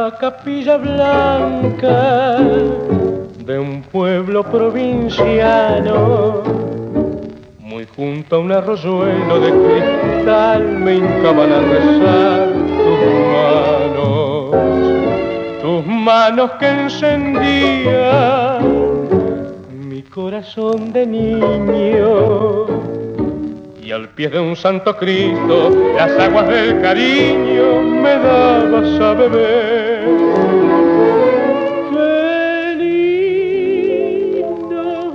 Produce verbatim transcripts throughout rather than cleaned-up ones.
la capilla blanca de un pueblo provinciano, muy junto a un arroyuelo de cristal, me hincaban a rezar tus manos, tus manos que encendían mi corazón de niño. Y al pie de un santo Cristo, las aguas del cariño me dabas a beber. Qué lindo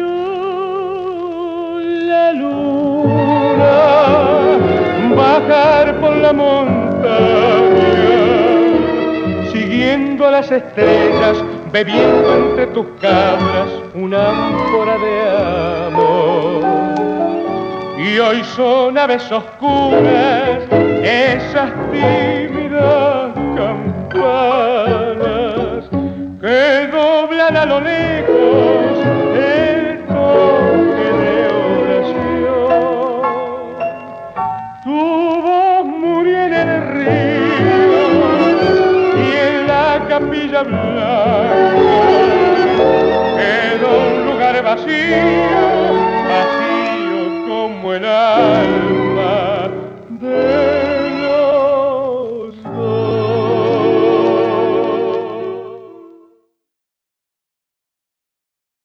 vio la luna bajar por la montaña, siguiendo a las estrellas, bebiendo entre tus cabras una ánfora de amor. Y hoy son aves oscuras esas tímidas campanas que doblan a lo lejos el toque de oración. Tu voz murió en el río y en la capilla blanca quedó un lugar vacío